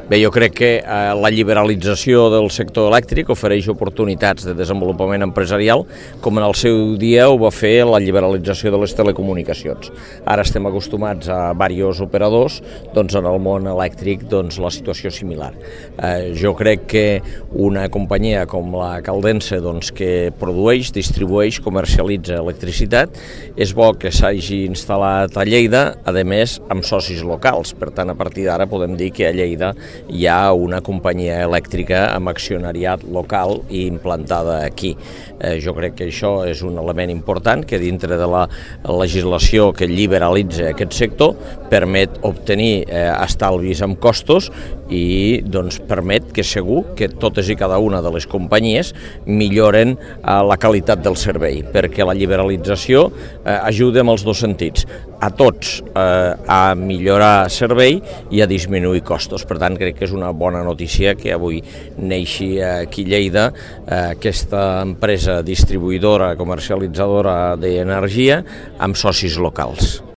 Bé, jo crec que la liberalització del sector elèctric ofereix oportunitats de desenvolupament empresarial, com en el seu dia ho va fer la liberalització de les telecomunicacions. Ara estem acostumats a diversos operadors, doncs en el món elèctric doncs la situació és similar. Jo crec que una companyia com la Caldense doncs, que produeix, distribueix, comercialitza electricitat, és bo que s'hagi instal·lat a Lleida, a més amb socis locals. Per tant, a partir d'ara podem dir que a Lleida hi ha una companyia elèctrica amb accionariat local i implantada aquí. Jo crec que això és un element important que dintre de la legislació que liberalitza aquest sector permet obtenir estalvis amb costos i doncs, permet que segur que totes i cada una de les companyies milloren la qualitat del servei, perquè la liberalització ajuda en els dos sentits, a tots a millorar servei i a disminuir costos. Per tant, crec que és una bona notícia que avui neixi aquí a Lleida aquesta empresa distribuïdora, comercialitzadora d'energia amb socis locals.